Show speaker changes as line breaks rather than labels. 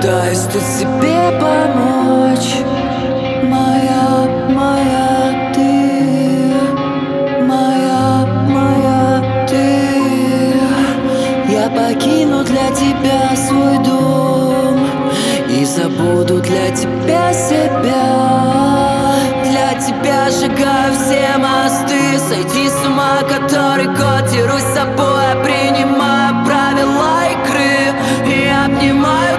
пытаюсь тут себе помочь. Моя ты, моя ты. Я покину для тебя свой дом и забуду для тебя себя. Для тебя сжигаю все мосты, сойти с ума, который год. Дерусь с собой, принимаю правила игры и обнимаю